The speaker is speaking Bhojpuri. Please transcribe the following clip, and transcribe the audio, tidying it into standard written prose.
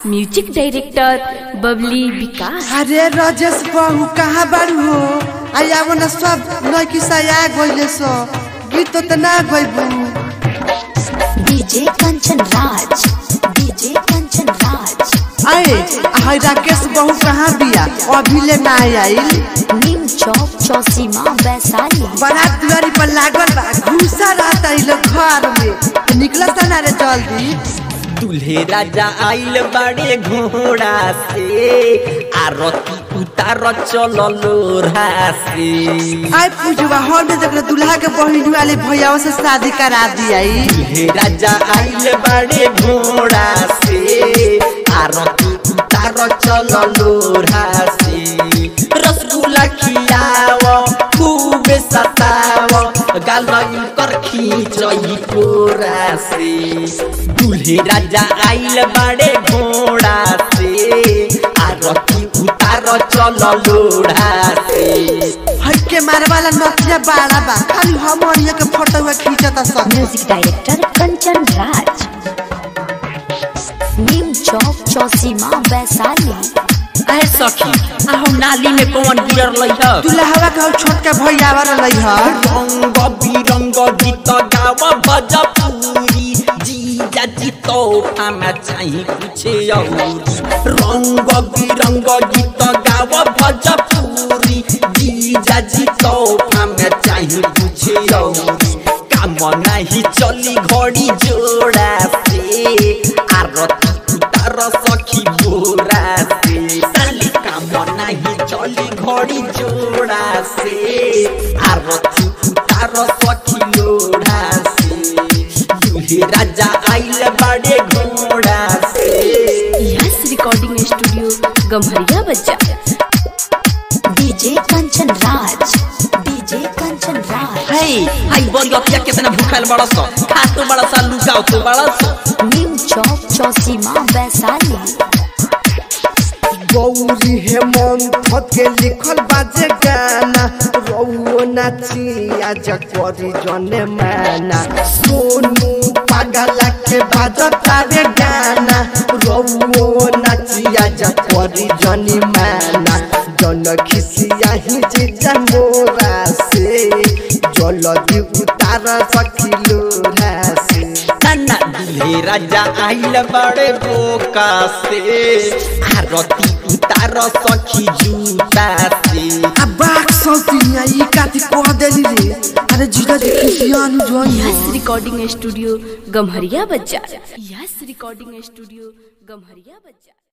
म्यूजिक डायरेक्टर बबली विकास। अरे राजेश बाबू कहाँ बारू हो? आया वो न सब लड़की साया गइले सो गीत तो ना गइबू। DJ Kanchan Raj, DJ Kanchan Raj. अरे हाय राकेश बाबू कहाँ बिया? अभी ले ना आइल। नीम चौक चौसीमा वैशाली। बारात दुआरी पर लागल बा, घुसा रहता इ लोग घर में। निकलता ना रे जल्दी। दूल्हे राजा आइल बाड़े घोड़ा से, आरती उतार चलो लोरा से। आय पूजवा हॉल में देख दूल्हा के बहिनी वाले भैया से शादी करा दिया। दूल्हे राजा आइल बाड़े घोड़ा से, आरती उतार चलो लोरा से। रसगुल्ला खियाओ खूब सताओ, गाल कर खींचई कोरा से। दूल्हे राजा आइल बाड़े घोड़ा से, आरती उतार चलो लोढ़ा से। हटके मारे वाला नथिया बाड़ा बा, खाली हमनिया के फोटो खींचता सब। Music director Kanchan Raj. नीम चौक चौसीमा वैशाली। अरे सखी आहू नाली में कौन गिरल लइह? दुल्हावा का छोटका भैया वाला लइह। रंग बिरंग गीत गाव भोजपुरी, जीजा जी तोहफा में चाही पूछे रंग बिरंग गीत गाव भोजपुरी, जीजा जी तोहफा में चाही पूछे काम नहीं चली घड़ी जोड़ा से, आरती उतार सखी बोरा से। साली काम नहीं चली घड़ी जोड़ा से, आरती उतार सखी लोढ़ा से। दूल्हे राजा आइल बाड़े घोड़ा से। Yes recording studio Gamharia Bazar. DJ Kanchan Raj, DJ Kanchan Raj. हाय बरियतिया कितना भूखल बड़ा सा, खातो बड़ा सा लुकाओ तो बड़ा सा। नीम चौक चौसीमा वैशाली। गौरी हेमंत के लिखल बाजे गाना, रउओ नाची आज करी जने माना। सोनू पागला के बाजता रे गाना, रउओ नाची आज करी जनी माना। जन खिसिया ही जीजा मोरा से, जल्दी उतार सकिलो से। नाना दूल्हे राजा आइल बड़े बोका से, आरती उतार सखी जूता से। बाक सौतिया ई काती कह देली रे। अरे जीजा जी खिसियान जोन। Yes recording studio Gamharia Bazar. Yes recording studio Gamharia बाजार।